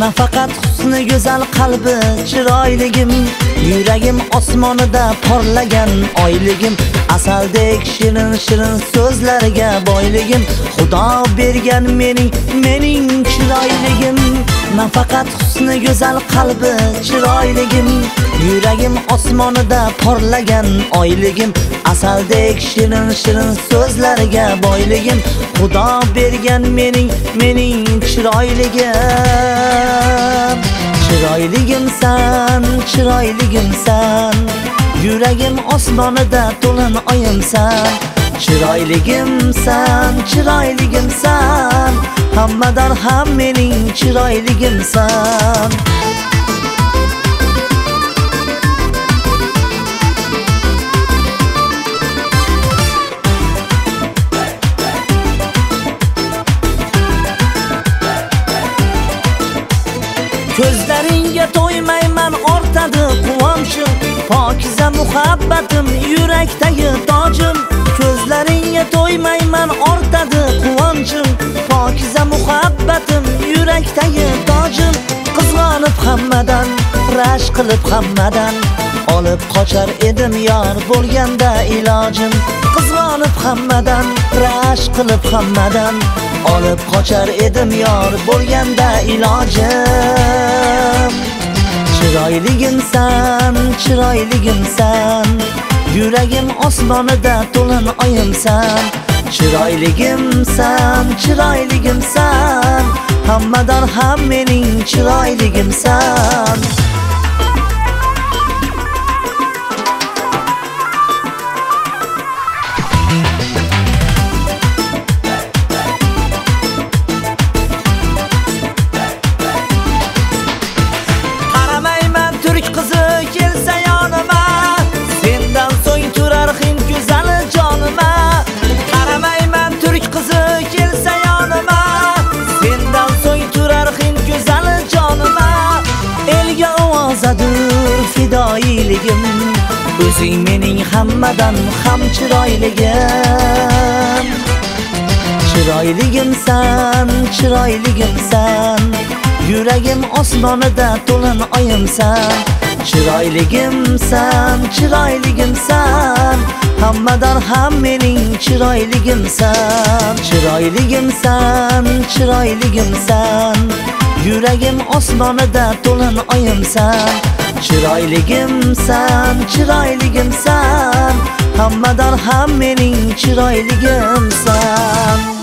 Nafaqat husni go'zal qalbi chiroyligim, yuragim osmonida porlagan oyligim, asaldek shirin shirin so'zlarga boyligim, Xudo bergan mening chiroyligim. Nafaqat husni go'zal qalbi chiroyligim, yuragim osmonida porlagan oyligim, asaldek shirin shirin so'zlarga boyligim, Xudo bergan mening chiroyligim. Chiroyligimsan, chiroyligimsan, yuragim osmonida to'lin oyimsan. Chiroyligimsan, chiroyligimsan, hammadan ham mening chiroyligimsan. Ko'zlaringga to'ymayman, ortadi quvonchim, pokiza muhabbatim, yurakdagi tojim. Ko'zlaringga to'ymayman, ortadi quvonchim, pokiza muhabbatim, yurakdagi tojim. Qizg'onib hammadan, rash qilib hammadan, olib qochar edim yor bo'lganda ilojim. Qizg'onib hammadan, rash qilib hammadan, olib qochar edim yor bo'lganda ilojim. Chiroyligimsan, chiroyligimsan, yuragim osmonida to'lin oyimsan. Chiroyligimsan, chiroyligimsan, hammadan ham mening chiroyligimsan. Fidoyiligim, o'zing mening hammadan ham chiroyligim. Chiroyligimsan, chiroyligimsan, yuragim osmonida to'lin oyimsan. Chiroyligimsan, chiroyligimsan, hammadan ham mening chiroyligimsan. Chiroyligimsan, chiroyligimsan, yuragim osmonida to'lin oyimsan. Chiroyligimsan, chiroyligimsan, hammadan ham mening chiroyligimsan.